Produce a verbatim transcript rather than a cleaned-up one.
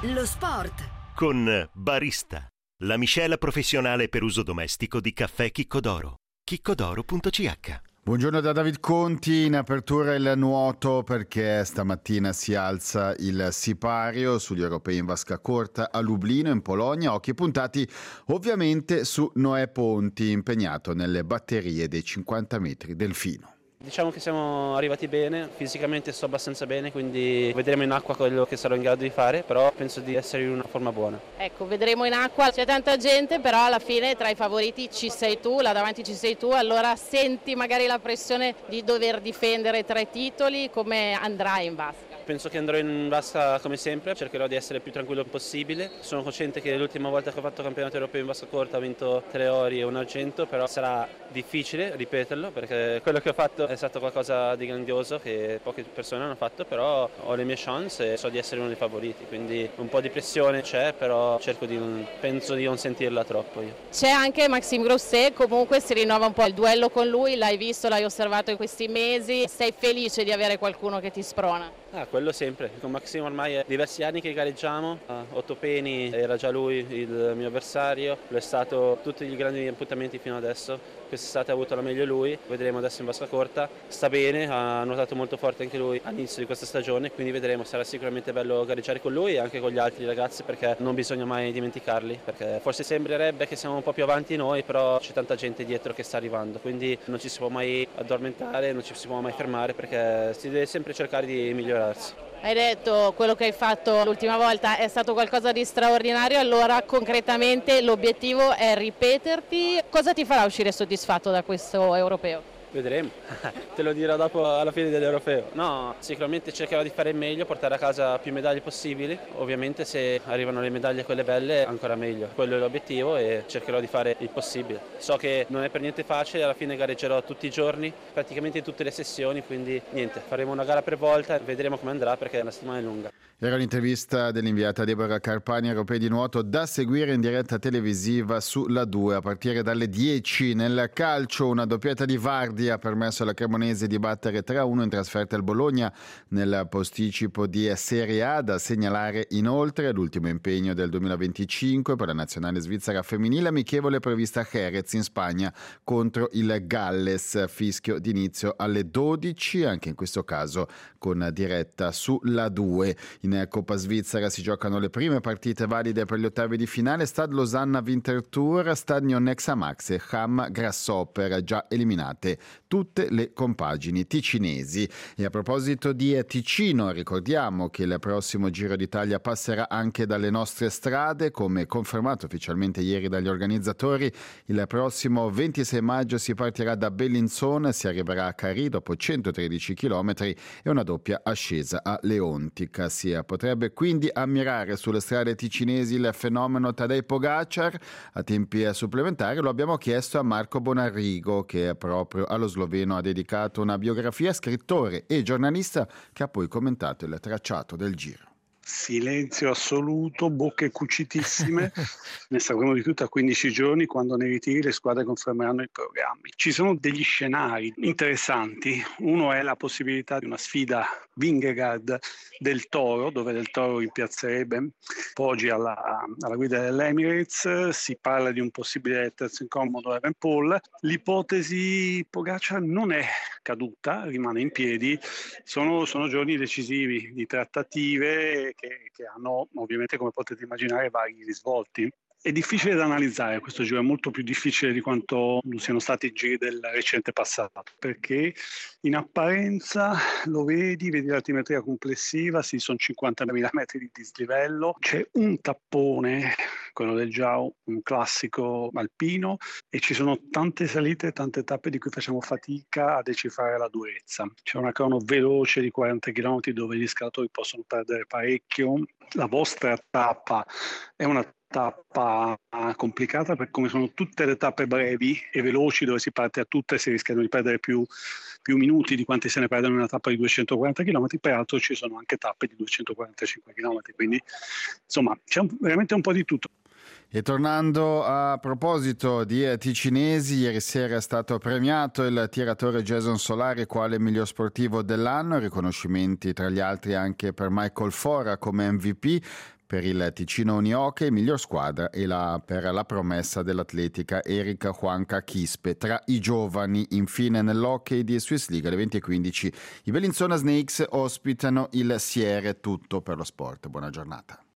Lo sport con Barista, la miscela professionale per uso domestico di caffè Chiccodoro. chiccodoro punto c h. Buongiorno da David Conti, in apertura il nuoto perché stamattina si alza il sipario sugli europei in vasca corta a Lublino in Polonia, occhi puntati ovviamente su Noè Ponti, impegnato nelle batterie dei cinquanta metri delfino. Diciamo che siamo arrivati bene, fisicamente sto abbastanza bene, quindi vedremo in acqua quello che sarò in grado di fare, però penso di essere in una forma buona. Ecco, vedremo in acqua, c'è tanta gente, però alla fine tra i favoriti ci sei tu, là davanti ci sei tu, allora senti magari la pressione di dover difendere tre titoli, come andrai in vasca? Penso che andrò in vasca come sempre, cercherò di essere il più tranquillo possibile. Sono cosciente che l'ultima volta che ho fatto campionato europeo in vasca corta ho vinto tre ori e un argento, però sarà difficile ripeterlo perché quello che ho fatto è stato qualcosa di grandioso che poche persone hanno fatto, però ho le mie chance e so di essere uno dei favoriti, quindi un po' di pressione c'è, però cerco di non, penso di non sentirla troppo io. C'è anche Maxime Grousset, comunque si rinnova un po' il duello con lui, l'hai visto, l'hai osservato in questi mesi, sei felice di avere qualcuno che ti sprona? Ah, quello sempre, con Maxime ormai è diversi anni che gareggiamo, a Ottopeni era già lui il mio avversario, lo è stato tutti i grandi appuntamenti fino adesso, quest'estate ha avuto la meglio lui, vedremo adesso in vasca corta, sta bene, ha nuotato molto forte anche lui all'inizio di questa stagione, quindi vedremo, sarà sicuramente bello gareggiare con lui e anche con gli altri ragazzi perché non bisogna mai dimenticarli, perché forse sembrerebbe che siamo un po' più avanti noi, però c'è tanta gente dietro che sta arrivando, quindi non ci si può mai addormentare, non ci si può mai fermare perché si deve sempre cercare di migliorare. Hai detto quello che hai fatto l'ultima volta è stato qualcosa di straordinario, allora concretamente l'obiettivo è ripeterti. Cosa ti farà uscire soddisfatto da questo europeo? Vedremo, te lo dirò dopo alla fine dell'europeo. No, sicuramente cercherò di fare il meglio, portare a casa più medaglie possibili. Ovviamente se arrivano le medaglie quelle belle ancora meglio. Quello è l'obiettivo e cercherò di fare il possibile. So che non è per niente facile, alla fine gareggerò tutti i giorni, praticamente in tutte le sessioni, quindi niente, faremo una gara per volta e vedremo come andrà perché la settimana è lunga. Era l'intervista dell'inviata Deborah Carpani, Europei di nuoto da seguire in diretta televisiva sulla due a partire dalle dieci. Nel calcio una doppietta di Vardy ha permesso alla Cremonese di battere tre a uno in trasferta al Bologna nel posticipo di Serie A. Da segnalare inoltre l'ultimo impegno del duemilaventicinque per la nazionale svizzera femminile, amichevole prevista a Jerez in Spagna contro il Galles, fischio d'inizio alle dodici, anche in questo caso con diretta sulla due. In Coppa Svizzera si giocano le prime partite valide per gli ottavi di finale. Stade Losanna Winterthur, Stade Nyon Xamax e Cham Grasshopper, già eliminate tutte le compagini ticinesi. E a proposito di Ticino, ricordiamo che il prossimo Giro d'Italia passerà anche dalle nostre strade, come confermato ufficialmente ieri dagli organizzatori. Il prossimo ventisei maggio si partirà da Bellinzona, si arriverà a Carì dopo centotredici chilometri e una doppia ascesa a Leontica. Si potrebbe quindi ammirare sulle strade ticinesi il fenomeno Tadej Pogacar. A tempi supplementari lo abbiamo chiesto a Marco Bonarrigo, che proprio allo sloveno ha dedicato una biografia, scrittore e giornalista, che ha poi commentato il tracciato del Giro. Silenzio assoluto, bocche cucitissime, ne sapremo di tutto a quindici giorni quando nei ritiri le squadre confermeranno i programmi. Ci sono degli scenari interessanti, uno è la possibilità di una sfida Vingegaard del Toro, dove del Toro rimpiazzerebbe Poggi alla, alla guida dell'Emirates, si parla di un possibile terzo incomodo Evenepoel, l'ipotesi Pogacar non è caduta, rimane in piedi, sono, sono giorni decisivi di trattative che, che hanno ovviamente, come potete immaginare, vari risvolti. È difficile da analizzare, questo giro è molto più difficile di quanto siano stati i giri del recente passato, perché in apparenza lo vedi, vedi l'altimetria complessiva, sì, sono cinquantamila metri di dislivello, c'è un tappone, quello del Giao, un classico alpino, e ci sono tante salite, tante tappe di cui facciamo fatica a decifrare la durezza. C'è una crono veloce di quaranta chilometri dove gli scalatori possono perdere parecchio. La vostra tappa è una tappa complicata per come sono tutte le tappe brevi e veloci dove si parte a tutte e si rischiano di perdere più, più minuti di quanti se ne perdono in una tappa di duecentoquaranta chilometri, peraltro ci sono anche tappe di duecentoquarantacinque chilometri, quindi insomma c'è un, veramente un po' di tutto. E tornando a proposito di ticinesi, ieri sera è stato premiato il tiratore Jason Solari quale miglior sportivo dell'anno, riconoscimenti tra gli altri anche per Michael Fora come M V P. Per il Ticino Unihockey, miglior squadra e la, per la promessa dell'atletica Erika Juanca Quispe. Tra i giovani, infine nell'hockey di Swiss League alle venti e quindici, i Bellinzona Snakes ospitano il Siere. Tutto per lo sport. Buona giornata.